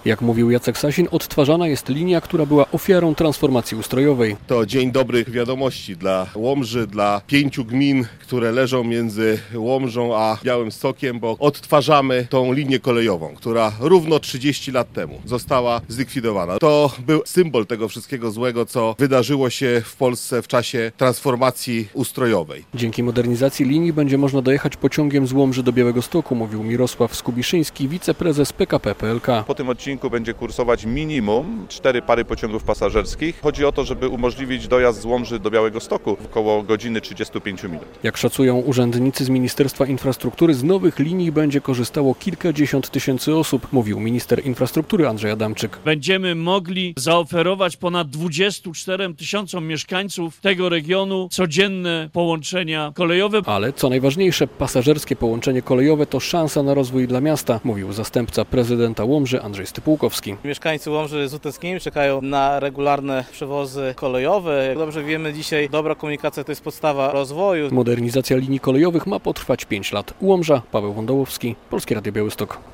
Jak mówił Jacek Sasin, odtwarzana jest linia, która była ofiarą transformacji ustrojowej. To dzień dobrych wiadomości dla Łomży, dla 5 gmin, które leżą między Łomżą a Białymstokiem, bo odtwarzamy tą linię kolejową, która równo 30 lat temu została zlikwidowana. To był symbol tego wszystkiego złego, co wydarzyło się w Polsce w czasie transformacji ustrojowej. Dzięki modernizacji linii będzie można dojechać pociągiem z Łomży do Białegostoku, mówił Mirosław Skubiszyński, wiceprezes PKP PLK. Po tym odcinku będzie kursować minimum 4 pary pociągów pasażerskich. Chodzi o to, żeby umożliwić dojazd z Łomży do Białegostoku w około godziny 35 minut. Jak szacują urzędnicy z Ministerstwa Infrastruktury, z nowych linii będzie korzystało kilkadziesiąt tysięcy osób, mówił minister infrastruktury Andrzej Adamczyk. Będziemy mogli zaoferować ponad 24 tysiącom mieszkańców tego regionu codzienne połączenia kolejowe. Ale co najważniejsze, pasażerskie połączenie kolejowe to szansa na rozwój dla miasta, mówił zastępca prezydenta Łomży Andrzej Stypułkowski. Mieszkańcy Łomży z utęsknieniem czekają na regularne przewozy kolejowe. Jak dobrze wiemy, dzisiaj dobra komunikacja to jest podstawa rozwoju. Modernizacja linii kolejowych ma potrwać 5 lat. Łomża, Paweł Wądołowski, Polskie Radio Białystok.